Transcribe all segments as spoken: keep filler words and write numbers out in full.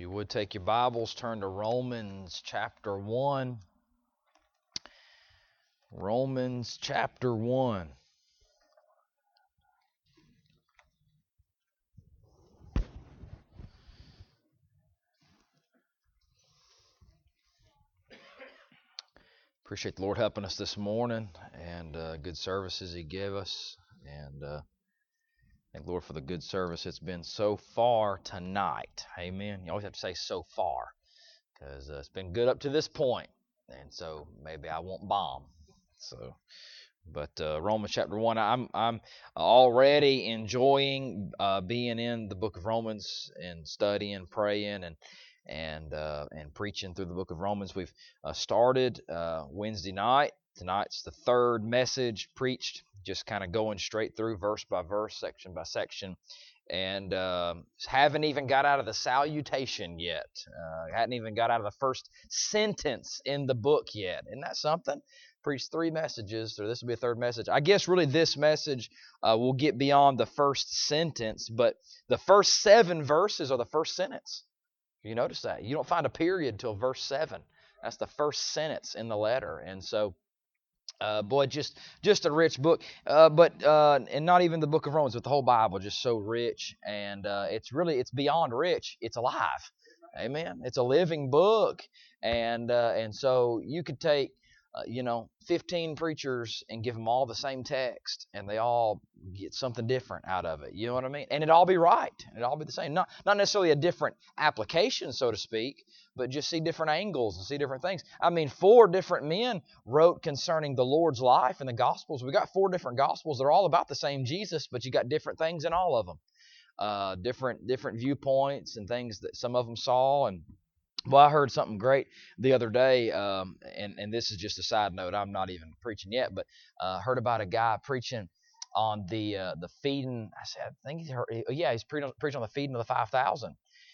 you would take your Bibles, turn to Romans chapter one. Romans chapter one. Appreciate the Lord helping us this morning and uh, good services He gave us. And uh, thank the Lord for the good service it's been so far tonight. Amen. You always have to say so far because uh, it's been good up to this point. And so maybe I won't bomb. So, but uh, Romans chapter one, I'm I'm already enjoying uh, being in the book of Romans and studying, praying, and and uh, and preaching through the book of Romans. We've uh, started uh, Wednesday night. Tonight's the third message preached, just kind of going straight through verse by verse, section by section, and uh, haven't even got out of the salutation yet. Uh, hadn't even got out of the first sentence in the book yet. Isn't that something? Preached three messages, so this will be a third message. I guess really this message uh, will get beyond the first sentence, but the first seven verses are the first sentence. You notice that? You don't find a period till verse seven. That's the first sentence in the letter. And so, uh, boy, just just a rich book. Uh, but uh, and not even the book of Romans, but the whole Bible, just so rich. And uh, it's really, it's beyond rich. It's alive. Amen. It's a living book. And, uh, and so you could take, uh, you know, fifteen preachers and give them all the same text, and they all get something different out of it. You know what I mean? And it'd all be right. It'd all be the same. Not not necessarily a different application, so to speak, but just see different angles and see different things. I mean, four different men wrote concerning the Lord's life in the Gospels. We got four different Gospels. They're all about the same Jesus, but you got different things in all of them. Uh, different different viewpoints and things that some of them saw. And well, I heard something great the other day, um, and, and this is just a side note. I'm not even preaching yet, but uh, heard about a guy preaching on the uh, the feeding. I said, I think he's heard, yeah, he's preaching preaching on the feeding of the five thousand,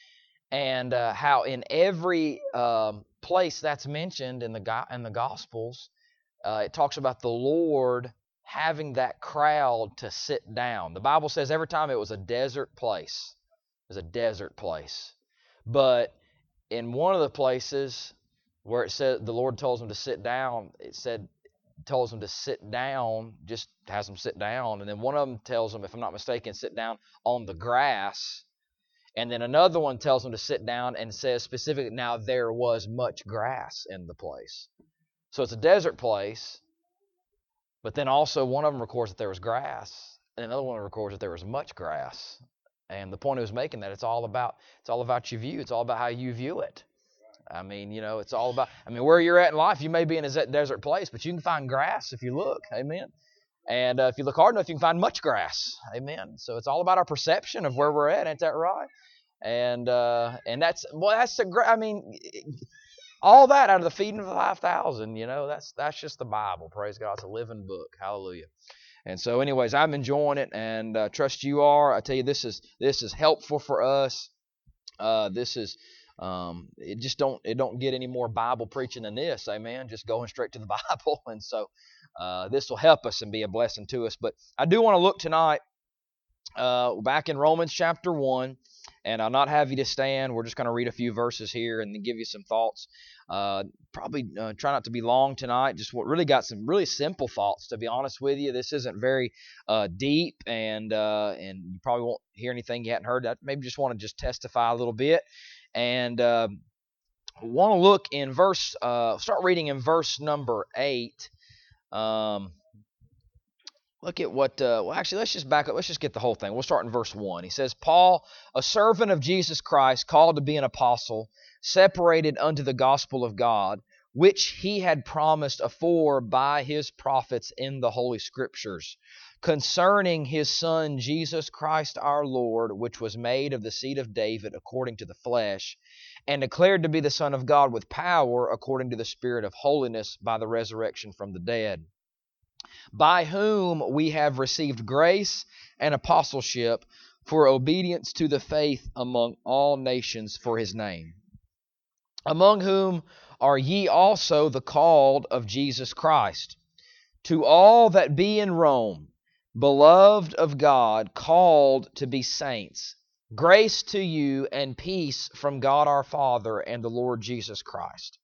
and uh, how in every um, place that's mentioned in the go- in the Gospels, uh, it talks about the Lord having that crowd to sit down. The Bible says every time it was a desert place. It was a desert place, but in one of the places where it said the Lord tells them to sit down, it said tells them to sit down, just has them sit down. And then one of them tells them, if I'm not mistaken, sit down on the grass. And then another one tells them to sit down and says specifically, now there was much grass in the place. So it's a desert place, but then also one of them records that there was grass, and another one records that there was much grass. And the point he was making that it's all about it's all about your view. It's all about how you view it. I mean, you know, it's all about, I mean, where you're at in life, you may be in a desert place, but you can find grass if you look. Amen. And uh, if you look hard enough, you can find much grass. Amen. So it's all about our perception of where we're at. Ain't that right? And uh, and that's, well, that's the great, I mean, all that out of the feeding of the five thousand, you know, that's that's just the Bible. Praise God. It's a living book. Hallelujah. And so anyways, I'm enjoying it, and uh, trust you are. I tell you, this is this is helpful for us. Uh, this is um, it just don't it don't get any more Bible preaching than this, amen. Just going straight to the Bible, and so uh, this will help us and be a blessing to us. But I do want to look tonight uh, back in Romans chapter one, and I'll not have you to stand. We're just going to read a few verses here and then give you some thoughts. Uh, probably uh, try not to be long tonight. Just what really got some really simple thoughts, to be honest with you. This isn't very uh, deep, and uh, and you probably won't hear anything you hadn't heard. I maybe just want to just testify a little bit, and uh, want to look in verse. Uh, start reading in verse number eight. Um, Look at what, uh, well, actually, let's just back up. Let's just get the whole thing. We'll start in verse one. He says, Paul, a servant of Jesus Christ, called to be an apostle, separated unto the gospel of God, which he had promised afore by his prophets in the Holy Scriptures, concerning his Son, Jesus Christ our Lord, which was made of the seed of David according to the flesh, and declared to be the Son of God with power according to the Spirit of holiness by the resurrection from the dead, by whom we have received grace and apostleship for obedience to the faith among all nations for his name, among whom are ye also the called of Jesus Christ. To all that be in Rome, beloved of God, called to be saints, Grace to you and peace from God our Father and the Lord Jesus Christ.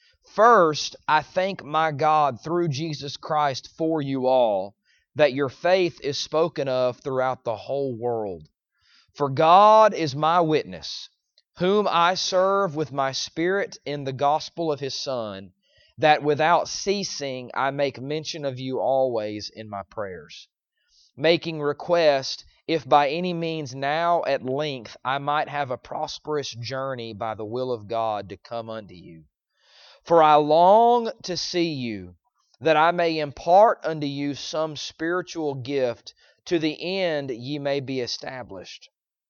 First, I thank my God through Jesus Christ for you all, that your faith is spoken of throughout the whole world. For God is my witness, whom I serve with my spirit in the gospel of His Son, that without ceasing I make mention of you always in my prayers, making request, if by any means now at length I might have a prosperous journey by the will of God to come unto you. For I long to see you, that I may impart unto you some spiritual gift, to the end ye may be established.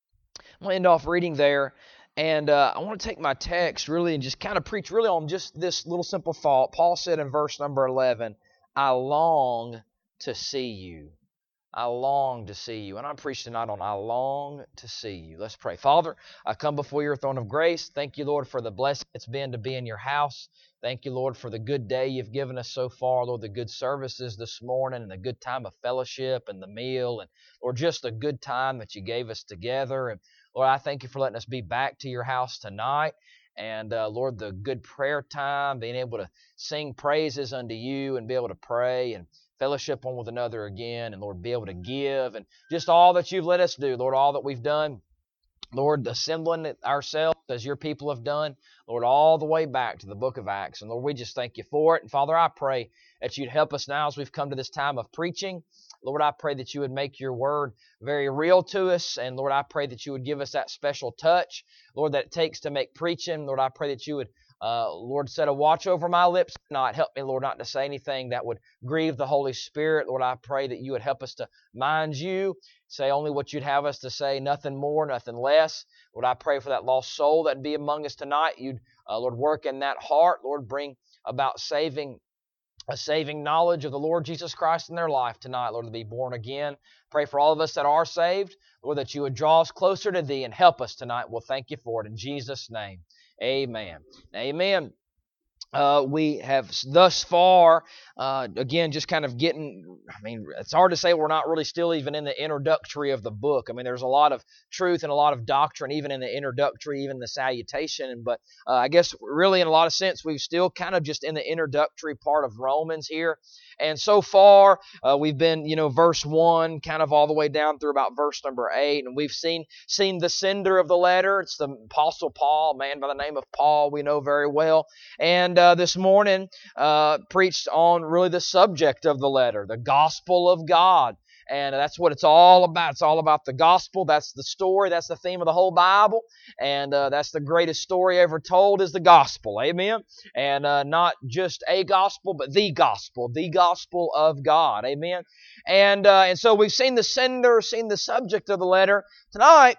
I'm going to end off reading there, and uh, I want to take my text really and just kind of preach really on just this little simple thought. Paul said in verse number eleven, I long to see you. I long to see you. And I'm preaching tonight on I long to see you. Let's pray. Father, I come before your throne of grace. Thank you, Lord, for the blessing it's been to be in your house. Thank you, Lord, for the good day you've given us so far, Lord, the good services this morning and the good time of fellowship and the meal, and Lord, just the good time that you gave us together. And Lord, I thank you for letting us be back to your house tonight. And uh, Lord, the good prayer time, being able to sing praises unto you and be able to pray and fellowship one with another again, and Lord, be able to give, and just all that you've let us do, Lord, all that we've done, Lord, assembling ourselves as your people have done, Lord, all the way back to the book of Acts. And Lord, we just thank you for it. And Father, I pray that you'd help us now as we've come to this time of preaching. Lord, I pray that you would make your word very real to us. And Lord, I pray that you would give us that special touch, Lord, that it takes to make preaching. Lord, I pray that you would Uh, Lord, set a watch over my lips tonight. Help me, Lord, not to say anything that would grieve the Holy Spirit. Lord, I pray that you would help us to mind you, say only what you'd have us to say, nothing more, nothing less. Lord, I pray for that lost soul that would be among us tonight. You'd, uh, Lord, work in that heart. Lord, bring about saving, a saving knowledge of the Lord Jesus Christ in their life tonight, Lord, to be born again. Pray for all of us that are saved, Lord, that you would draw us closer to thee and help us tonight. We'll thank you for it in Jesus' name. Amen. Amen. Uh, we have thus far, uh, again, just kind of getting, I mean, it's hard to say we're not really still even in the introductory of the book. I mean, there's a lot of truth and a lot of doctrine even in the introductory, even the salutation. But uh, I guess really in a lot of sense, we've still kind of just in the introductory part of Romans here. And so far, uh, we've been, you know, verse one, kind of all the way down through about verse number eight. And we've seen seen the sender of the letter. It's the Apostle Paul, a man by the name of Paul we know very well. And uh, this morning, uh, preached on really the subject of the letter, the gospel of God. And that's what it's all about. It's all about the gospel. That's the story. That's the theme of the whole Bible. And uh, that's the greatest story ever told is the gospel. Amen? And uh, not just a gospel, but the gospel. The gospel of God. Amen? And, uh, and so we've seen the sender, seen the subject of the letter. Tonight,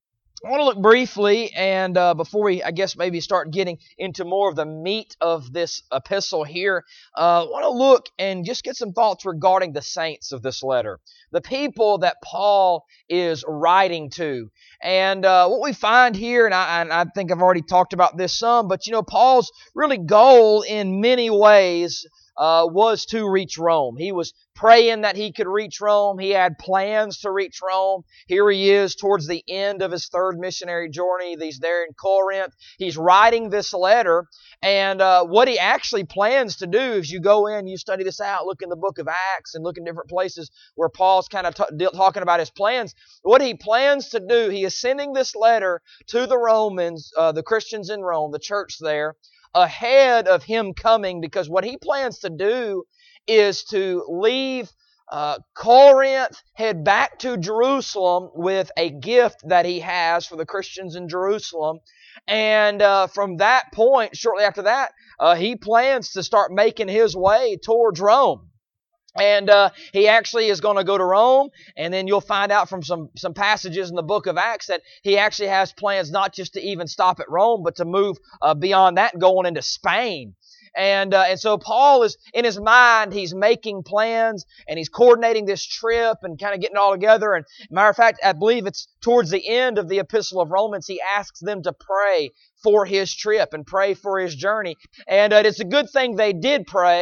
I want to look briefly, and uh, before we, I guess, maybe start getting into more of the meat of this epistle here, uh, I want to look and just get some thoughts regarding the saints of this letter, the people that Paul is writing to. And uh, what we find here, and I, and I think I've already talked about this some, but you know, Paul's really goal in many ways Uh, was to reach Rome. He was praying that he could reach Rome. He had plans to reach Rome. Here he is towards the end of his third missionary journey. He's there in Corinth. He's writing this letter. And uh, what he actually plans to do, as you go in, you study this out, look in the book of Acts and look in different places where Paul's kind of t- talking about his plans. What he plans to do, he is sending this letter to the Romans, uh, the Christians in Rome, the church there, ahead of him coming, because what he plans to do is to leave uh, Corinth, head back to Jerusalem with a gift that he has for the Christians in Jerusalem. And uh, from that point, shortly after that, uh, he plans to start making his way towards Rome. And uh, he actually is going to go to Rome, and then you'll find out from some, some passages in the book of Acts that he actually has plans not just to even stop at Rome, but to move uh, beyond that, going into Spain. And uh, and so Paul is, in his mind, he's making plans, and he's coordinating this trip and kind of getting it all together. And matter of fact, I believe it's towards the end of the Epistle of Romans, he asks them to pray for his trip and pray for his journey. And uh, it's a good thing they did pray,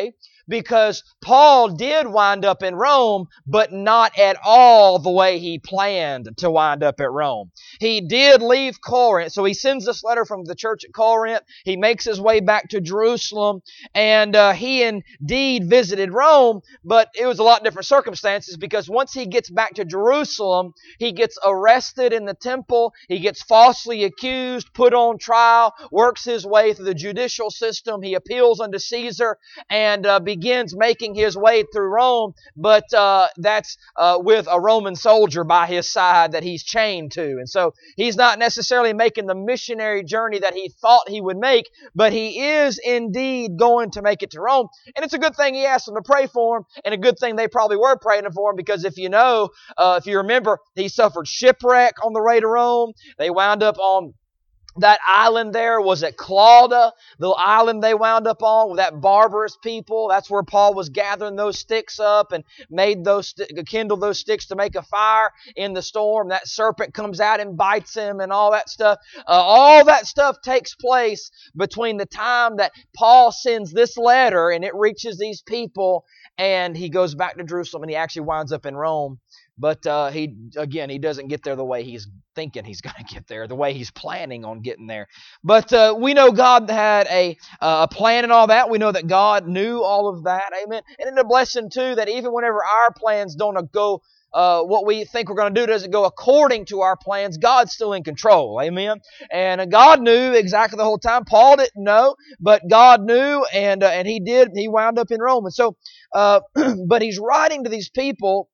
because Paul did wind up in Rome, but not at all the way he planned to wind up at Rome. He did leave Corinth, so he sends this letter from the church at Corinth. He makes his way back to Jerusalem, and uh, he indeed visited Rome, but it was a lot different circumstances, because once he gets back to Jerusalem, he gets arrested in the temple, he gets falsely accused, put on trial, works his way through the judicial system, he appeals unto Caesar, and uh, begins making his way through Rome, but uh, that's uh, with a Roman soldier by his side that he's chained to. And so he's not necessarily making the missionary journey that he thought he would make, but he is indeed going to make it to Rome. And it's a good thing he asked them to pray for him, and a good thing they probably were praying for him, because if you know, uh, if you remember, he suffered shipwreck on the way to Rome. They wound up on that island there. Was it Clauda, the island they wound up on with that barbarous people? That's where Paul was gathering those sticks up and made those, kindled those sticks to make a fire in the storm. That serpent comes out and bites him and all that stuff. Uh, all that stuff takes place between the time that Paul sends this letter and it reaches these people, and he goes back to Jerusalem, and he actually winds up in Rome. But uh, he, again, he doesn't get there the way he's thinking he's going to get there, the way he's planning on getting there. But uh, we know God had a, uh, a plan and all that. We know that God knew all of that. Amen. And it's a blessing, too, that even whenever our plans don't go, uh, what we think we're going to do doesn't go according to our plans, God's still in control. Amen. And God knew exactly the whole time. Paul didn't know, but God knew, and uh, and he did. He wound up in Rome. And so, uh, but he's writing to these people,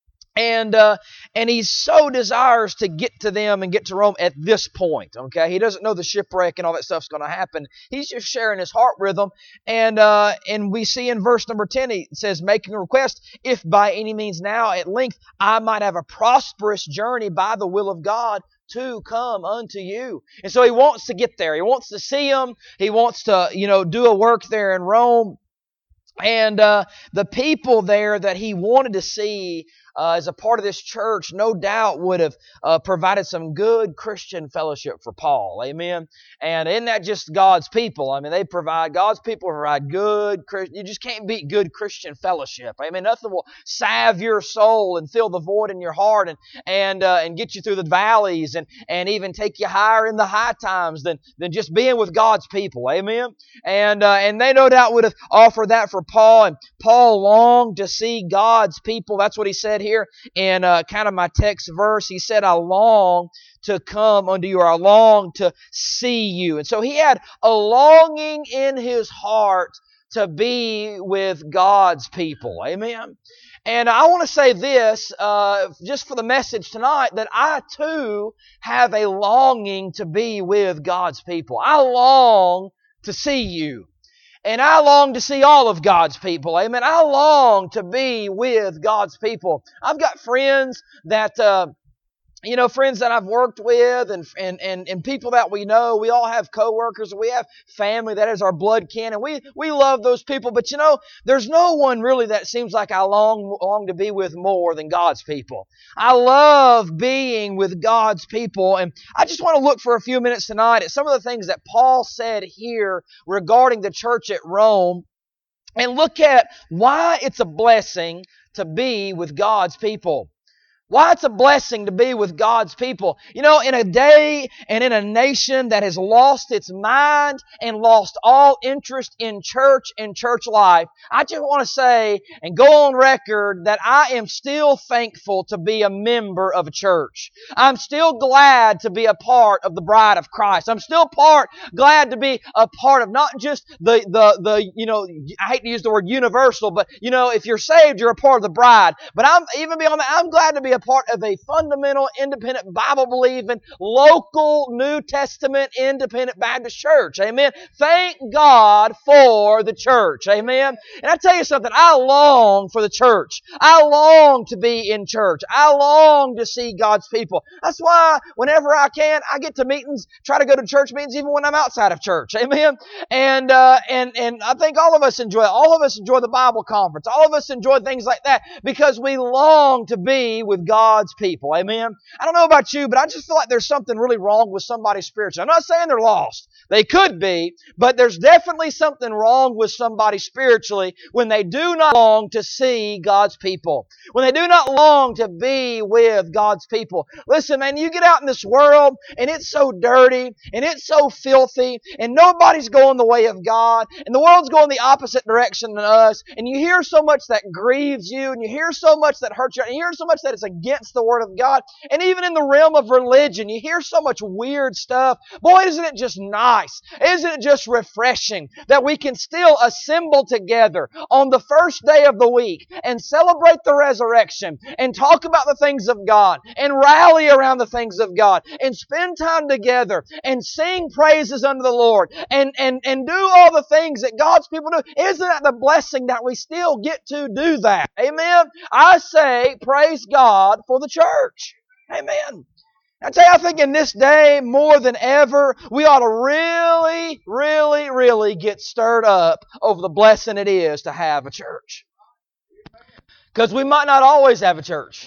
And uh, and he so desires to get to them and get to Rome at this point. Okay, he doesn't know the shipwreck and all that stuff's going to happen. He's just sharing his heart with them. And uh, and we see in verse number ten, he says, making a request, if by any means now at length I might have a prosperous journey by the will of God to come unto you. And so he wants to get there. He wants to see them. He wants to, you know, do a work there in Rome. And uh, the people there that he wanted to see uh, as a part of this church, no doubt would have uh, provided some good Christian fellowship for Paul. Amen. And isn't that just God's people? I mean, they provide, God's people provide good, you just can't beat good Christian fellowship. Amen. Nothing will salve your soul and fill the void in your heart and and uh, and get you through the valleys and, and even take you higher in the high times than, than just being with God's people. Amen. And, uh, and they no doubt would have offered that for Paul, and Paul longed to see God's people. That's what he said here in uh, kind of my text verse. He said, I long to come unto you, or I long to see you. And so he had a longing in his heart to be with God's people. Amen. And I want to say this, uh, just for the message tonight, that I too have a longing to be with God's people. I long to see you. And I long to see all of God's people. Amen. I long to be with God's people. I've got friends that, uh, you know, friends that I've worked with and, and, and, and people that we know. We all have coworkers. We have family that is our blood kin. And we, we love those people. But, you know, there's no one really that seems like I long, long to be with more than God's people. I love being with God's people. And I just want to look for a few minutes tonight at some of the things that Paul said here regarding the church at Rome, and look at why it's a blessing to be with God's people. Why it's a blessing to be with God's people. You know, in a day and in a nation that has lost its mind and lost all interest in church and church life, I just want to say and go on record that I am still thankful to be a member of a church. I'm still glad to be a part of the bride of Christ. I'm still part, glad to be a part of not just the, the, the, you know, I hate to use the word universal, but, you know, if you're saved, you're a part of the bride. But I'm, even beyond that, I'm glad to be a part of a fundamental, independent, Bible-believing, local, New Testament, independent Baptist church. Amen. Thank God for the church. Amen. And I tell you something, I long for the church. I long to be in church. I long to see God's people. That's why whenever I can, I get to meetings, try to go to church meetings even when I'm outside of church. Amen. And, uh, and, and I think all of us enjoy it. All of us enjoy the Bible conference. All of us enjoy things like that because we long to be with God. God's people. Amen? I don't know about you, but I just feel like there's something really wrong with somebody spiritually. I'm not saying they're lost. They could be, but there's definitely something wrong with somebody spiritually when they do not long to see God's people. When they do not long to be with God's people. Listen, man, you get out in this world and it's so dirty and it's so filthy and nobody's going the way of God and the world's going the opposite direction than us, and you hear so much that grieves you and you hear so much that hurts you and you hear so much that it's against the Word of God, and even in the realm of religion you hear so much weird stuff. Boy, isn't it just nice? Isn't it just refreshing that we can still assemble together on the first day of the week and celebrate the resurrection and talk about the things of God and rally around the things of God and spend time together and sing praises unto the Lord and, and, and do all the things that God's people do? Isn't that the blessing that we still get to do that? Amen? I say, praise God for the church. Amen. I tell you, I think in this day, more than ever, we ought to really, really, really get stirred up over the blessing it is to have a church. Because we might not always have a church.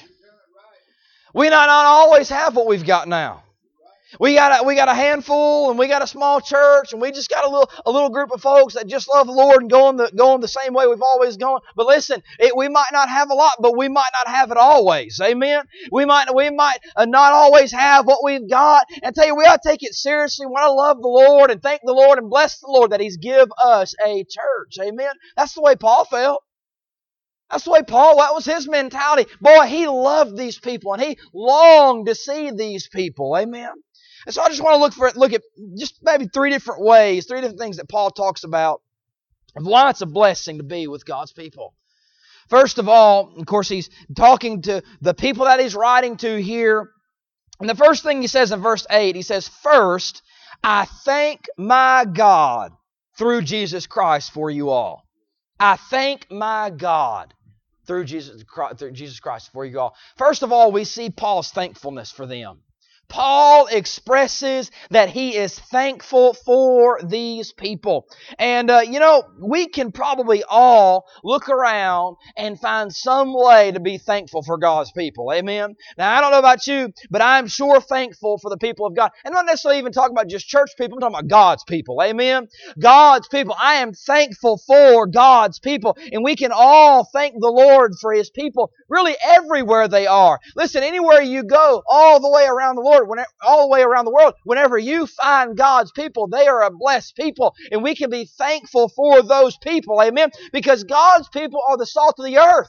We might not always have what we've got now. We got a, we got a handful, and we got a small church, and we just got a little a little group of folks that just love the Lord and going the going the same way we've always gone. But listen, it, we might not have a lot, but we might not have it always. Amen. We might we might uh, not always have what we've got. And I tell you, we ought to take it seriously. We want to love the Lord and thank the Lord and bless the Lord that He's give us a church. Amen. That's the way Paul felt. That's the way Paul, that was his mentality. Boy, he loved these people and he longed to see these people. Amen. And so I just want to look for look at just maybe three different ways, three different things that Paul talks about of why it's a blessing to be with God's people. First of all, of course, he's talking to the people that he's writing to here. And the first thing he says in verse eight, he says, "First, I thank my God through Jesus Christ for you all." I thank my God through Jesus, through Jesus Christ for you all. First of all, we see Paul's thankfulness for them. Paul expresses that he is thankful for these people. And, uh, you know, we can probably all look around and find some way to be thankful for God's people. Amen? Now, I don't know about you, but I'm sure thankful for the people of God. And I'm not necessarily even talking about just church people. I'm talking about God's people. Amen? God's people. I am thankful for God's people. And we can all thank the Lord for His people really everywhere they are. Listen, anywhere you go, all the way around the Lord, Whenever, all the way around the world, whenever you find God's people, they are a blessed people. And we can be thankful for those people. Amen? Because God's people are the salt of the earth.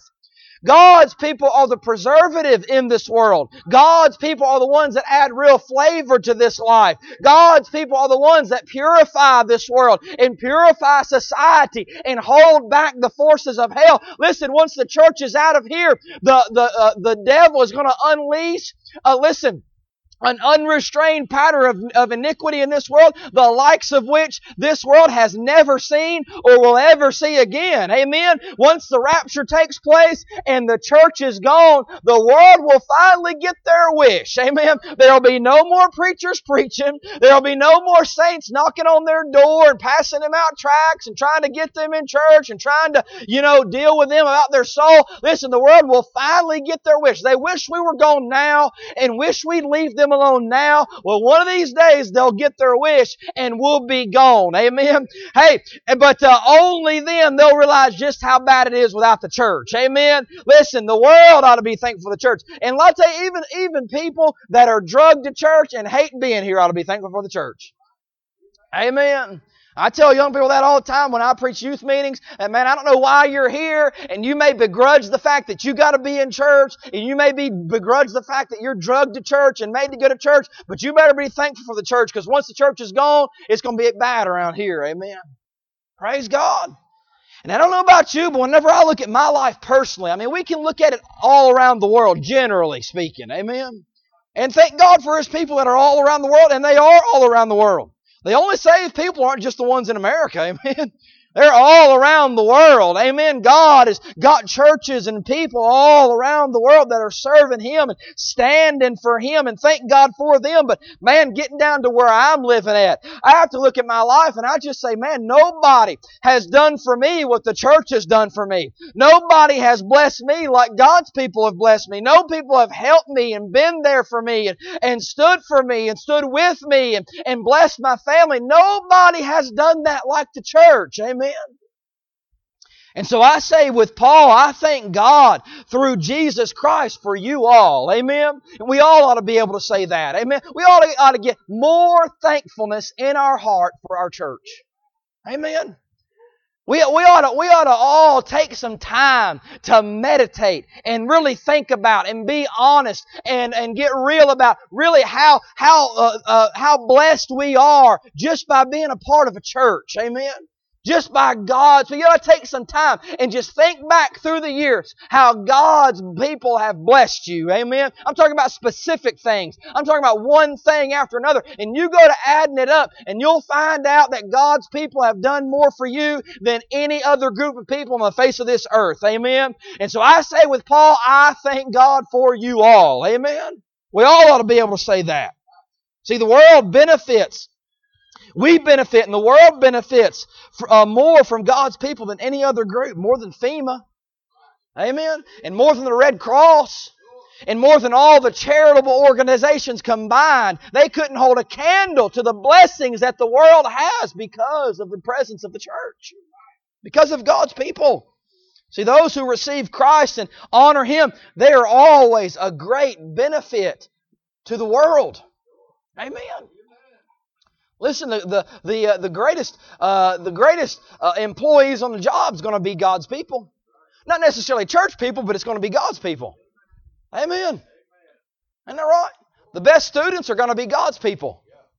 God's people are the preservative in this world. God's people are the ones that add real flavor to this life. God's people are the ones that purify this world and purify society and hold back the forces of hell. Listen, once the church is out of here, the, the, uh, the devil is going to unleash, uh, listen, an unrestrained pattern of, of iniquity in this world, the likes of which this world has never seen or will ever see again. Amen? Once the rapture takes place and the church is gone, the world will finally get their wish. Amen? There'll be no more preachers preaching. There'll be no more saints knocking on their door and passing them out tracts and trying to get them in church and trying to, you know, deal with them about their soul. Listen, the world will finally get their wish. They wish we were gone now and wish we'd leave them alone now. Well, one of these days they'll get their wish and we'll be gone. Amen. Hey, but uh, only then they'll realize just how bad it is without the church. Amen. Listen, the world ought to be thankful for the church. And let's say even even people that are drugged to church and hate being here ought to be thankful for the church. Amen. I tell young people that all the time when I preach youth meetings, and man, I don't know why you're here, and you may begrudge the fact that you got to be in church, and you may be begrudge the fact that you're drugged to church and made to go to church, but you better be thankful for the church, because once the church is gone, it's going to be bad around here. Amen. Praise God. And I don't know about you, but whenever I look at my life personally, I mean, we can look at it all around the world, generally speaking. Amen. And thank God for His people that are all around the world, and they are all around the world. The only saved people aren't just the ones in America, amen. They're all around the world. Amen. God has got churches and people all around the world that are serving Him and standing for Him, and thank God for them. But man, getting down to where I'm living at, I have to look at my life and I just say, man, nobody has done for me what the church has done for me. Nobody has blessed me like God's people have blessed me. No people have helped me and been there for me and, and stood for me and stood with me and, and blessed my family. Nobody has done that like the church. Amen. And so I say with Paul, I thank God through Jesus Christ for you all. Amen. And we all ought to be able to say that. Amen. We ought to, ought to get more thankfulness in our heart for our church. Amen. We, we, ought to, we ought to all take some time to meditate and really think about and be honest and, and get real about really how, how, uh, uh, how blessed we are just by being a part of a church. Amen. Just by God. So you got to take some time and just think back through the years how God's people have blessed you. Amen. I'm talking about specific things. I'm talking about one thing after another. And you go to adding it up and you'll find out that God's people have done more for you than any other group of people on the face of this earth. Amen. And so I say with Paul, I thank God for you all. Amen. We all ought to be able to say that. See, the world benefits. We benefit and the world benefits uh, more from God's people than any other group, more than FEMA. Amen. And more than the Red Cross. And more than all the charitable organizations combined. They couldn't hold a candle to the blessings that the world has because of the presence of the church. Because of God's people. See, those who receive Christ and honor Him, they are always a great benefit to the world. Amen. Listen, the the the, uh, the greatest uh, the greatest uh, employees on the job is going to be God's people, not necessarily church people, but it's going to be God's people. Amen. Isn't that right? The best students are going to be God's people.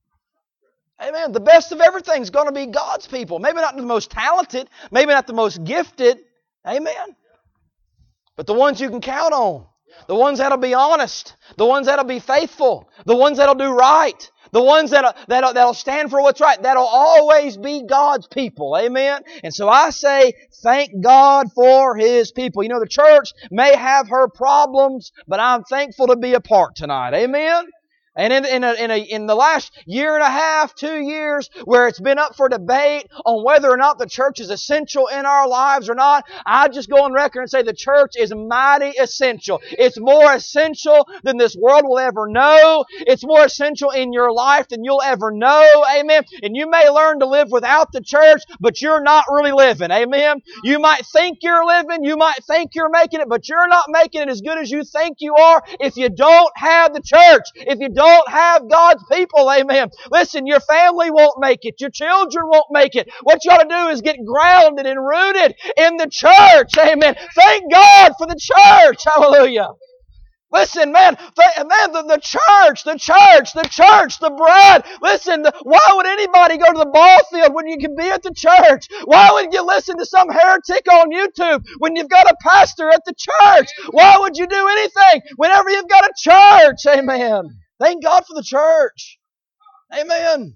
Amen. The best of everything is going to be God's people. Maybe not the most talented, maybe not the most gifted. Amen. But the ones you can count on, the ones that'll be honest, the ones that'll be faithful, the ones that'll do right. The ones that'll, that'll, that'll stand for what's right. That'll always be God's people. Amen? And so I say, thank God for His people. You know, the church may have her problems, but I'm thankful to be a part tonight. Amen? And in, in, a, in, a, in the last year and a half, two years, where it's been up for debate on whether or not the church is essential in our lives or not, I just go on record and say the church is mighty essential. It's more essential than this world will ever know. It's more essential in your life than you'll ever know. Amen. And you may learn to live without the church, but you're not really living. Amen. You might think you're living. You might think you're making it, but you're not making it as good as you think you are if you don't have the church. If you don't Don't have God's people, amen. Listen, your family won't make it. Your children won't make it. What you ought to do is get grounded and rooted in the church, amen. Thank God for the church, hallelujah. Listen, man, th- man, the, the church, the church, the church, the bride. Listen, the, why would anybody go to the ball field when you can be at the church? Why would you listen to some heretic on YouTube when you've got a pastor at the church? Why would you do anything whenever you've got a church? Amen. Thank God for the church. Amen.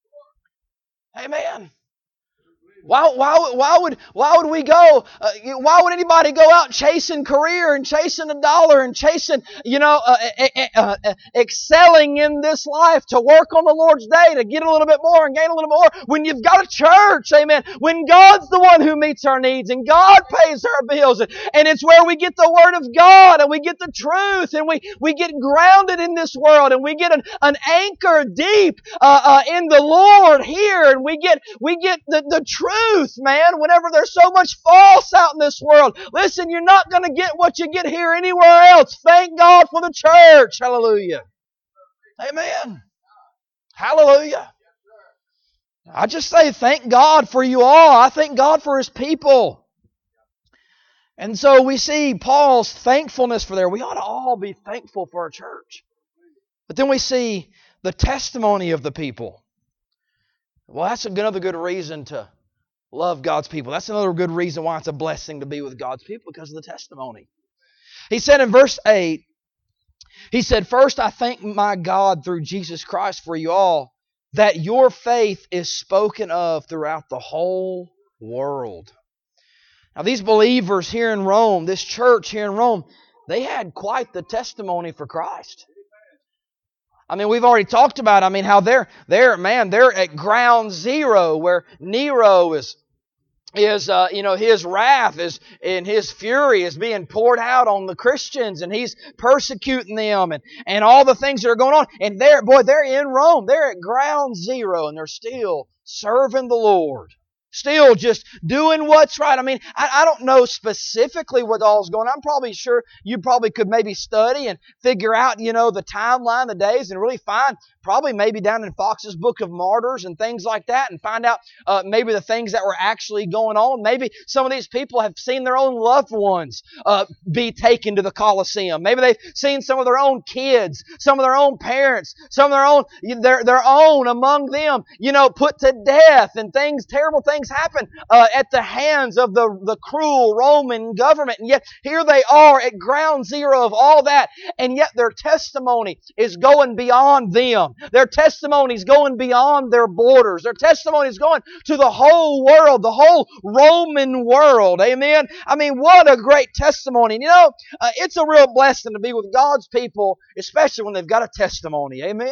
Amen. Why, why, why would, why would we go, uh, why would anybody go out chasing career and chasing a dollar and chasing, you know, uh, uh, uh, uh, excelling in this life to work on the Lord's day to get a little bit more and gain a little more when you've got a church, amen, when God's the one who meets our needs and God pays our bills and, and it's where we get the Word of God and we get the truth and we, we get grounded in this world and we get an, an anchor deep uh, uh, in the Lord here and we get, we get the, the truth. Truth, man, whenever there's so much false out in this world. Listen, you're not going to get what you get here anywhere else. Thank God for the church. Hallelujah. Amen. Hallelujah. I just say thank God for you all. I thank God for His people. And so we see Paul's thankfulness for there. We ought to all be thankful for our church. But then we see the testimony of the people. Well, that's another good reason to love God's people. That's another good reason why it's a blessing to be with God's people, because of the testimony. He said in verse eight, he said, "First I thank my God through Jesus Christ for you all, that your faith is spoken of throughout the whole world. Now, these believers here in Rome, this church here in Rome, they had quite the testimony for Christ. I mean, we've already talked about, I mean, how they're, they're man, they're at ground zero where Nero is, is uh, you know, his wrath is, and his fury is being poured out on the Christians, and he's persecuting them, and, and all the things that are going on. And they're, boy, they're in Rome. They're at ground zero, and they're still serving the Lord. Still just doing what's right. I mean, I, I don't know specifically what all's going on. I'm probably sure you probably could maybe study and figure out, you know, the timeline, the days, and really find probably maybe down in Fox's Book of Martyrs and things like that, and find out uh, maybe the things that were actually going on. Maybe some of these people have seen their own loved ones uh, be taken to the Colosseum. Maybe they've seen some of their own kids, some of their own parents, some of their own, their, their own among them, you know, put to death, and things, terrible things happen uh, at the hands of the, the cruel Roman government. And yet here they are at ground zero of all that, and yet their testimony is going beyond them. Their testimony is going beyond their borders. Their testimony is going to the whole world, the whole Roman world. Amen? I mean, what a great testimony. And you know, uh, it's a real blessing to be with God's people, especially when they've got a testimony. Amen?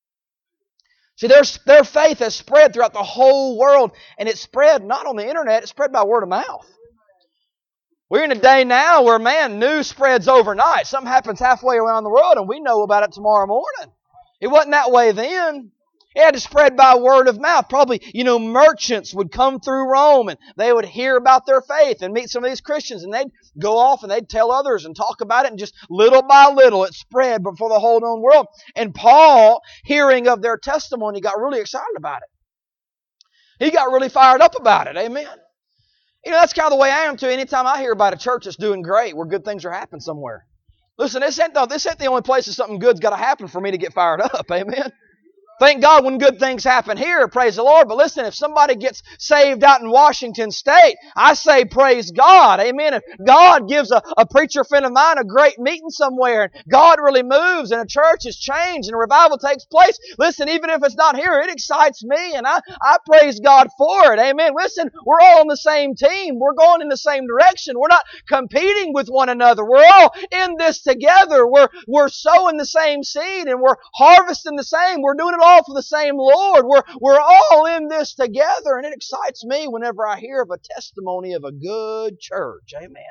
See, their, their faith has spread throughout the whole world, and it's spread not on the internet, it's spread by word of mouth. We're in a day now where, man, news spreads overnight. Something happens halfway around the world, and we know about it tomorrow morning. It wasn't that way then. It had to spread by word of mouth. Probably, you know, merchants would come through Rome, and they would hear about their faith and meet some of these Christians, and they'd go off and they'd tell others and talk about it, and just little by little it spread before the whole known world. And Paul, hearing of their testimony, got really excited about it. He got really fired up about it. Amen. You know, that's kind of the way I am too. Anytime I hear about a church that's doing great, where good things are happening somewhere. Listen, this ain't, this ain't the only place that something good's got to happen for me to get fired up. Amen. Thank God when good things happen here, praise the Lord. But listen, if somebody gets saved out in Washington State, I say praise God. Amen. If God gives a, a preacher friend of mine a great meeting somewhere, and God really moves, and a church is changed, and a revival takes place, listen, even if it's not here, it excites me, and I, I praise God for it. Amen. Listen, we're all on the same team. We're going in the same direction. We're not competing with one another. We're all in this together. We're, we're sowing the same seed, and we're harvesting the same. We're doing it all for the same Lord. We're, we're all in this together, and it excites me whenever I hear of a testimony of a good church. Amen.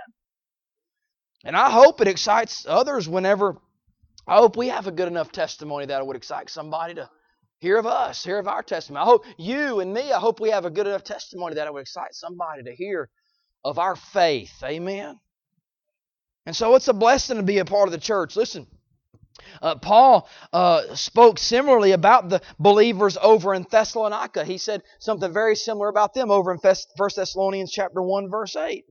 And I hope it excites others whenever, I hope we have a good enough testimony that it would excite somebody to hear of us, hear of our testimony. I hope you and me, I hope we have a good enough testimony that it would excite somebody to hear of our faith. Amen. And so it's a blessing to be a part of the church. Listen, Uh, Paul uh, spoke similarly about the believers over in Thessalonica. He said something very similar about them over in First Thessalonians chapter one, verse eight.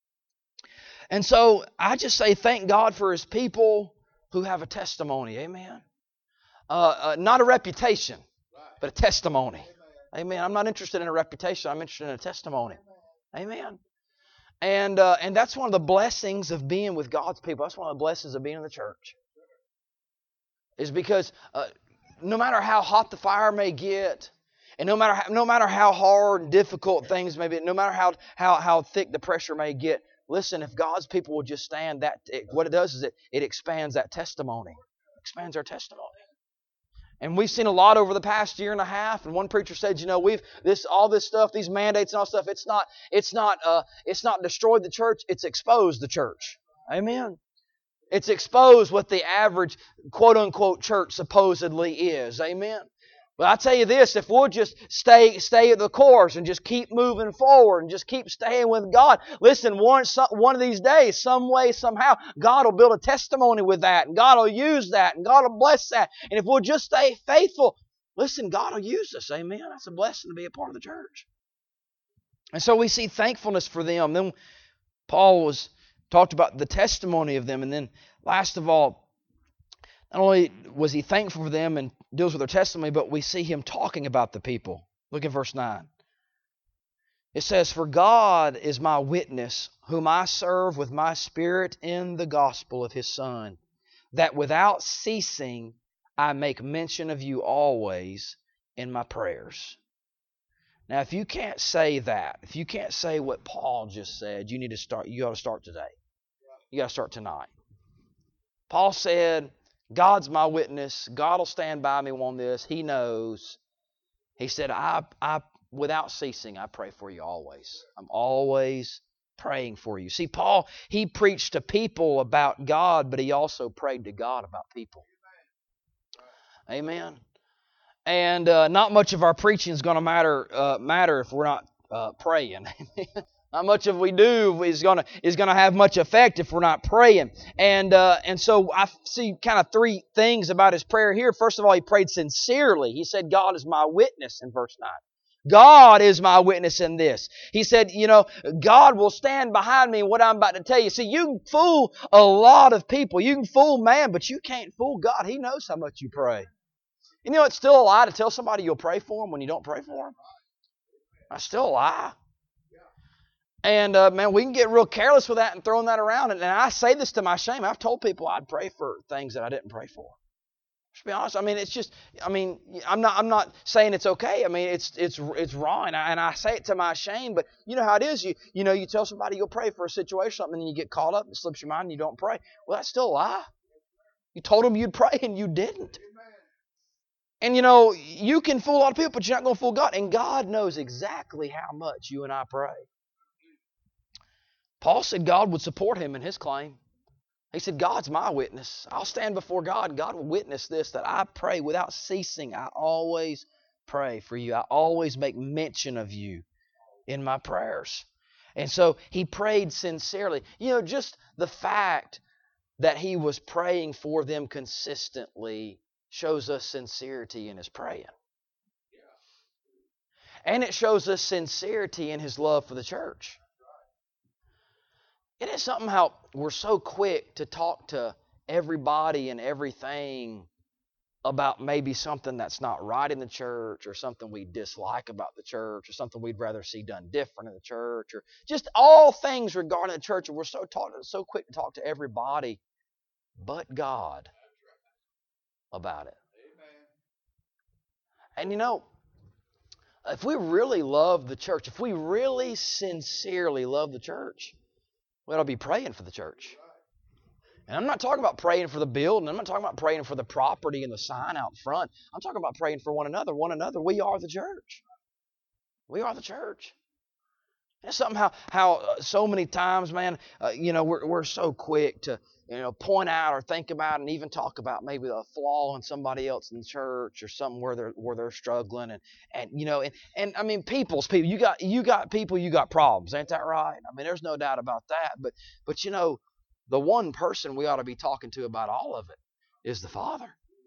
And so I just say thank God for His people who have a testimony. Amen. Uh, uh, not a reputation, but a testimony. Amen. I'm not interested in a reputation. I'm interested in a testimony. Amen. And uh, and that's one of the blessings of being with God's people. That's one of the blessings of being in the church. Is because uh, no matter how hot the fire may get, and no matter how, no matter how hard and difficult things may be, no matter how how how thick the pressure may get, listen, if God's people will just stand, that it, what it does is it it expands that testimony, it expands our testimony. And we've seen a lot over the past year and a half. And one preacher said, you know, we've this all this stuff, these mandates and all stuff. It's not it's not uh it's not destroyed the church. It's exposed the church. Amen. It's exposed what the average quote-unquote church supposedly is. Amen? But I tell you this, if we'll just stay stay at the course and just keep moving forward and just keep staying with God, listen, one, one of these days, some way, somehow, God will build a testimony with that, and God will use that, and God will bless that. And if we'll just stay faithful, listen, God will use us. Amen? That's a blessing to be a part of the church. And so we see thankfulness for them. Then Paul was talked about the testimony of them. And then last of all, not only was he thankful for them and deals with their testimony, but we see him talking about the people. Look at verse nine. It says, "For God is my witness, whom I serve with my spirit in the gospel of His Son, that without ceasing I make mention of you always in my prayers." Now, if you can't say that, if you can't say what Paul just said, you need to start. You got to start today. You got to start tonight. Paul said, God's my witness. God will stand by me on this. He knows. He said, I, I, without ceasing, I pray for you always. I'm always praying for you. See, Paul, he preached to people about God, but he also prayed to God about people. Amen. And uh, not much of our preaching is going to matter uh, matter if we're not uh, praying. Not much of we do is going to is going to have much effect if we're not praying. And uh, and so I see kind of three things about his prayer here. First of all, he prayed sincerely. He said, God is my witness in verse nine. God is my witness in this. He said, you know, God will stand behind me in what I'm about to tell you. See, you can fool a lot of people. You can fool man, but you can't fool God. He knows how much you pray. You know, it's still a lie to tell somebody you'll pray for them when you don't pray for them. That's still a lie. And, uh, man, we can get real careless with that and throwing that around. And, and I say this to my shame. I've told people I'd pray for things that I didn't pray for. To be honest, I mean, it's just, I mean, I'm not I'm not saying it's okay. I mean, it's it's it's wrong. And I, and I say it to my shame. But you know how it is. You you know, you tell somebody you'll pray for a situation, something, and then you get caught up and it slips your mind and you don't pray. Well, that's still a lie. You told them you'd pray and you didn't. And, you know, you can fool a lot of people, but you're not going to fool God. And God knows exactly how much you and I pray. Paul said God would support him in his claim. He said, God's my witness. I'll stand before God, and God will witness this, that I pray without ceasing. I always pray for you. I always make mention of you in my prayers. And so he prayed sincerely. You know, just the fact that he was praying for them consistently shows us sincerity in his praying. And it shows us sincerity in his love for the church. It is something how we're so quick to talk to everybody and everything about maybe something that's not right in the church, or something we dislike about the church, or something we'd rather see done different in the church, or just all things regarding the church. And we're so taught, so quick to talk to everybody but God about it. And you know, if we really love the church, if we really sincerely love the church, we ought to be praying for the church. And I'm not talking about praying for the building. I'm not talking about praying for the property and the sign out front. I'm talking about praying for one another. One another. We are the church. We are the church. And somehow, how uh, so many times, man, uh, you know, we're we're so quick to, you know, point out or think about and even talk about maybe a flaw in somebody else in the church, or something where they're where they're struggling, and and you know, and, and I mean, people's people. You got you got people. You got problems. Ain't that right? I mean, there's no doubt about that. But but you know, the one person we ought to be talking to about all of it is the Father.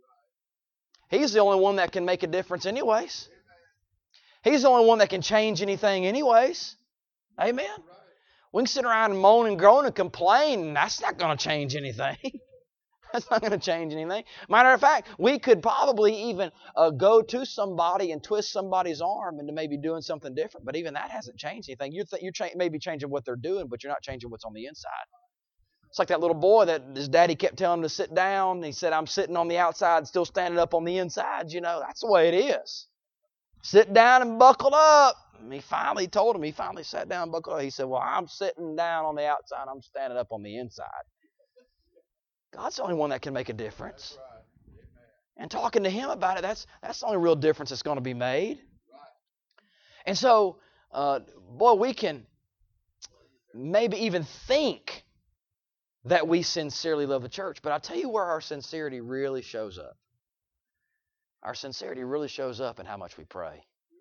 He's the only one that can make a difference, anyways. He's the only one that can change anything, anyways. Amen. We can sit around and moan and groan and complain, and that's not going to change anything. That's not going to change anything. Matter of fact, we could probably even uh, go to somebody and twist somebody's arm into maybe doing something different, but even that hasn't changed anything. You're, th- you're cha- maybe changing what they're doing, but you're not changing what's on the inside. It's like that little boy that his daddy kept telling him to sit down. And he said, I'm sitting on the outside, still standing up on the inside. You know, that's the way it is. Sit down and buckle up. And he finally told him, he finally sat down and buckled up. He said, well, I'm sitting down on the outside. I'm standing up on the inside. God's the only one that can make a difference. And talking to Him about it, that's that's the only real difference that's going to be made. And so, uh, boy, we can maybe even think that we sincerely love the church. But I'll tell you where our sincerity really shows up. Our sincerity really shows up in how much we pray.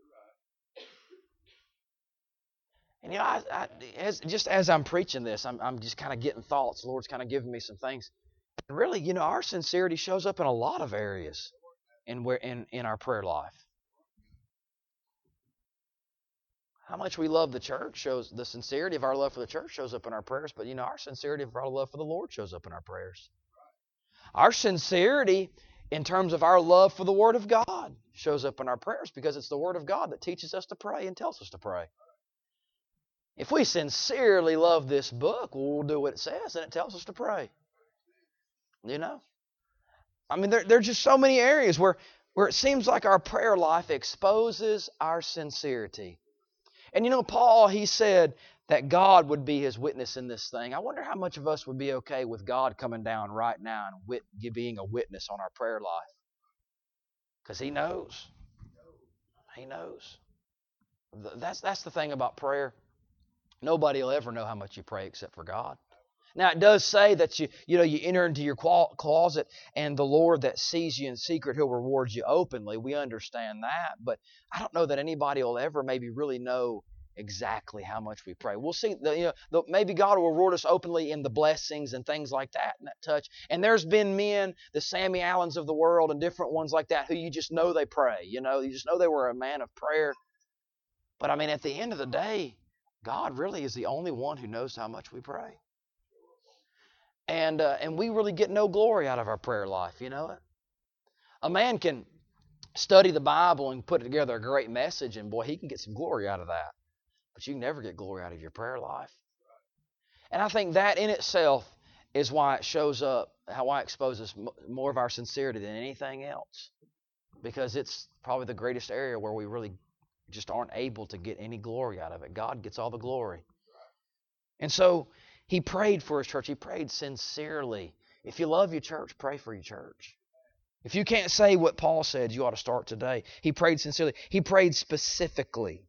And you know, I, I, as, just as I'm preaching this, I'm, I'm just kind of getting thoughts. The Lord's kind of giving me some things. And really, you know, our sincerity shows up in a lot of areas in where in, in our prayer life. How much we love the church shows, the sincerity of our love for the church shows up in our prayers. But you know, our sincerity of our love for the Lord shows up in our prayers. Our sincerity in terms of our love for the Word of God shows up in our prayers, because it's the Word of God that teaches us to pray and tells us to pray. If we sincerely love this book, well, we'll do what it says, and it tells us to pray. You know? I mean, there, there are just so many areas where where it seems like our prayer life exposes our sincerity. And you know, Paul, he said that God would be his witness in this thing. I wonder how much of us would be okay with God coming down right now and wit- being a witness on our prayer life. Because he knows. He knows. That's, that's the thing about prayer. Nobody will ever know how much you pray except for God. Now, it does say that you, you know, you enter into your closet and the Lord that sees you in secret, He'll reward you openly. We understand that. But I don't know that anybody will ever maybe really know exactly how much we pray. We'll see, you know, the, maybe God will reward us openly in the blessings and things like that and that touch. And there's been men, the Sammy Allens of the world and different ones like that, who you just know they pray. You know, you just know they were a man of prayer. But I mean, at the end of the day, God really is the only one who knows how much we pray. And uh, and we really get no glory out of our prayer life, you know it? A man can study the Bible and put together a great message, and boy, he can get some glory out of that. But you can never get glory out of your prayer life. And I think that in itself is why it shows up, how why it exposes more of our sincerity than anything else. Because it's probably the greatest area where we really just aren't able to get any glory out of it. God gets all the glory. And so he prayed for his church. He prayed sincerely. If you love your church, pray for your church. If you can't say what Paul said, you ought to start today. He prayed sincerely. He prayed specifically.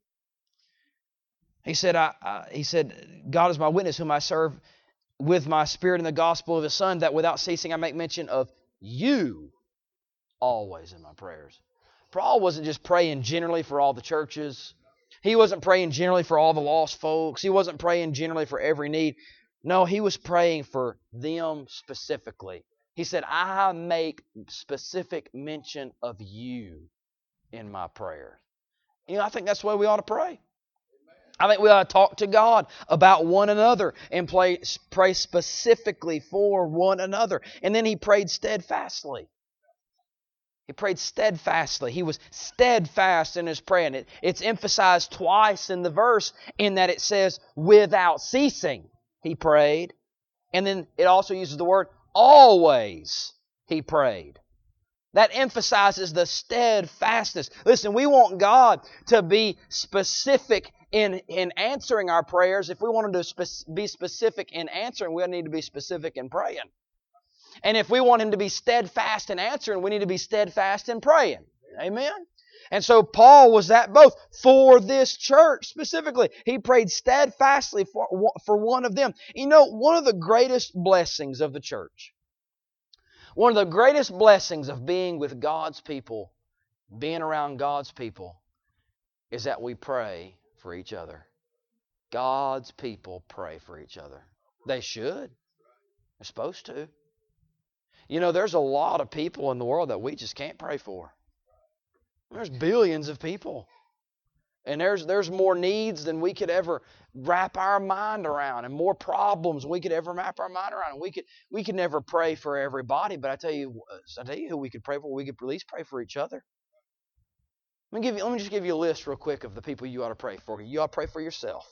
He said, I, I, he said, God is my witness, whom I serve with my spirit in the gospel of His Son, that without ceasing I make mention of you always in my prayers. Paul wasn't just praying generally for all the churches. He wasn't praying generally for all the lost folks. He wasn't praying generally for every need. No, he was praying for them specifically. He said, I make specific mention of you in my prayers. You know, I think that's the way we ought to pray. I think we ought to talk to God about one another and pray, pray specifically for one another. And then he prayed steadfastly. He prayed steadfastly. He was steadfast in his prayer. And it, it's emphasized twice in the verse in that it says, without ceasing, he prayed. And then it also uses the word always he prayed. That emphasizes the steadfastness. Listen, we want God to be specific in, in answering our prayers. If we want Him to spe- be specific in answering, we need to be specific in praying. And if we want Him to be steadfast in answering, we need to be steadfast in praying. Amen? And so Paul was that both for this church specifically. He prayed steadfastly for, for one of them. You know, one of the greatest blessings of the church, one of the greatest blessings of being with God's people, being around God's people, is that we pray for each other. God's people pray for each other. They should. They're supposed to. You know, there's a lot of people in the world that we just can't pray for. There's billions of people. And there's there's more needs than we could ever wrap our mind around, and more problems we could ever wrap our mind around. And we could we could never pray for everybody, but I tell you, I tell you who we could pray for. We could at least pray for each other. Let me give you. Let me just give you a list real quick of the people you ought to pray for. You ought to pray for yourself.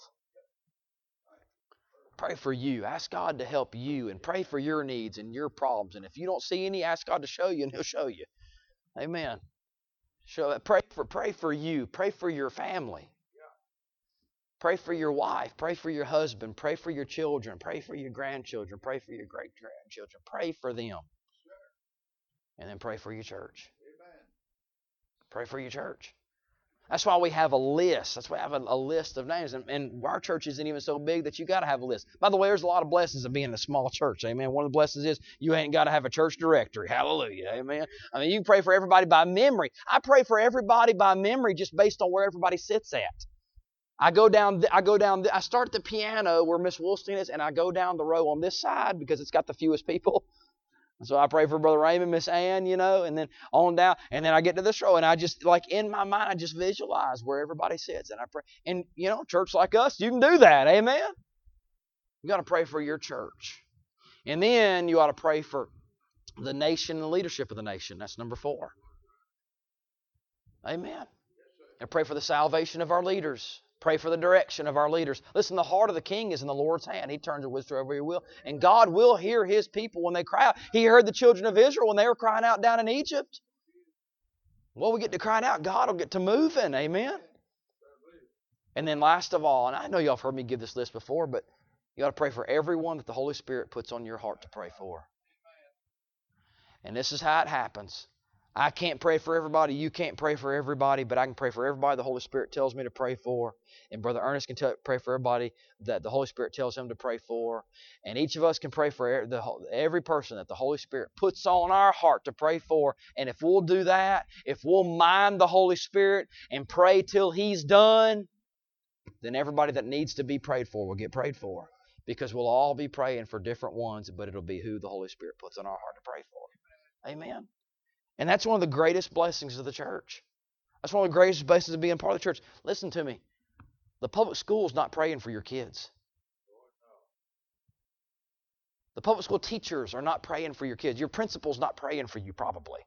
Pray for you. Ask God to help you, and pray for your needs and your problems. And if you don't see any, ask God to show you, and He'll show you. Amen. Show pray for pray for you. Pray for your family. Pray for your wife. Pray for your husband. Pray for your children. Pray for your grandchildren. Pray for your great grandchildren. Pray for them. And then pray for your church. Pray for your church. That's why we have a list. That's why we have a, a list of names. And, and our church isn't even so big that you got to have a list. By the way, there's a lot of blessings of being a small church. Amen. One of the blessings is you ain't got to have a church directory. Hallelujah. Amen. I mean, you can pray for everybody by memory. I pray for everybody by memory just based on where everybody sits at. I go down, I go down, I start at the piano where Miss Woolstein is, and I go down the row on this side because it's got the fewest people. So I pray for Brother Raymond, Miss Ann, you know, and then on down, and then I get to this row, and I just, like, in my mind, I just visualize where everybody sits, and I pray. And, you know, church like us, you can do that, amen? You got to pray for your church. And then you ought to pray for the nation and the leadership of the nation. That's number four. Amen. And pray for the salvation of our leaders. Pray for the direction of our leaders. Listen, the heart of the king is in the Lord's hand. He turns it whithersoever He will. And God will hear His people when they cry out. He heard the children of Israel when they were crying out down in Egypt. Well, we get to crying out, God will get to moving. Amen. And then last of all, and I know y'all have heard me give this list before, but you got to pray for everyone that the Holy Spirit puts on your heart to pray for. And this is how it happens. I can't pray for everybody. You can't pray for everybody, but I can pray for everybody the Holy Spirit tells me to pray for. And Brother Ernest can tell, pray for everybody that the Holy Spirit tells him to pray for. And each of us can pray for the, every person that the Holy Spirit puts on our heart to pray for. And if we'll do that, if we'll mind the Holy Spirit and pray till He's done, then everybody that needs to be prayed for will get prayed for. Because we'll all be praying for different ones, but it'll be who the Holy Spirit puts on our heart to pray for. Amen. And that's one of the greatest blessings of the church. That's one of the greatest blessings of being part of the church. Listen to me. The public school is not praying for your kids. The public school teachers are not praying for your kids. Your principal's not praying for you, probably.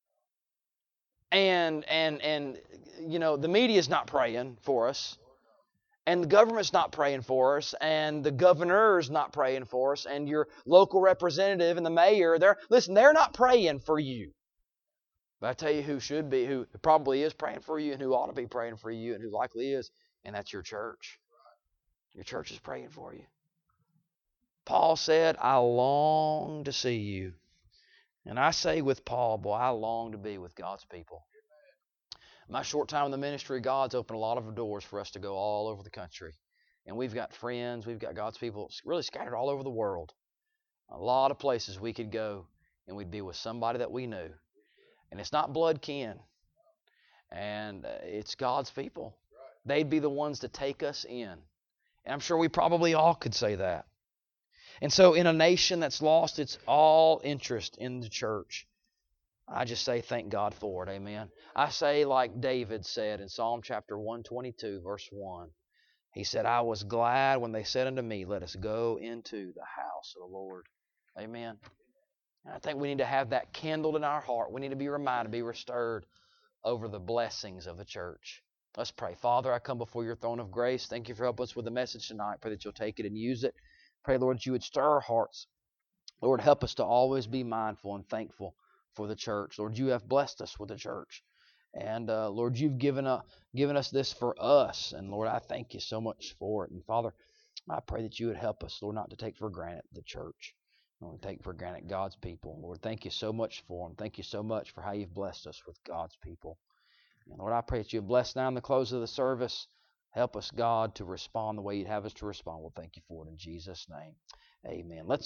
And, and, and you know, the media's not praying for us. And the government's not praying for us, and the governor's not praying for us, and your local representative and the mayor, they're listen, they're not praying for you. But I tell you who should be, who probably is praying for you, and who ought to be praying for you, and who likely is, and that's your church. Your church is praying for you. Paul said, I long to see you. And I say with Paul, boy, I long to be with God's people. My short time in the ministry, God's opened a lot of doors for us to go all over the country. And we've got friends, we've got God's people really scattered all over the world. A lot of places we could go and we'd be with somebody that we knew. And it's not blood kin. And it's God's people. They'd be the ones to take us in. And I'm sure we probably all could say that. And so in a nation that's lost its all interest in the church, I just say thank God for it, amen. I say like David said in Psalm chapter one twenty-two, verse one. He said, I was glad when they said unto me, let us go into the house of the Lord. Amen. And I think we need to have that kindled in our heart. We need to be reminded, be restored over the blessings of the church. Let's pray. Father, I come before your throne of grace. Thank you for helping us with the message tonight. Pray that you'll take it and use it. Pray, Lord, that you would stir our hearts. Lord, help us to always be mindful and thankful for the church. Lord, you have blessed us with the church. And uh, Lord, you've given, a, given us this for us. And Lord, I thank you so much for it. And Father, I pray that you would help us, Lord, not to take for granted the church. Lord, take for granted God's people. Lord, thank you so much for them. Thank you so much for how you've blessed us with God's people. And Lord, I pray that you bless now in the close of the service. Help us, God, to respond the way you'd have us to respond. Well, thank you for it in Jesus' name. Amen. Let's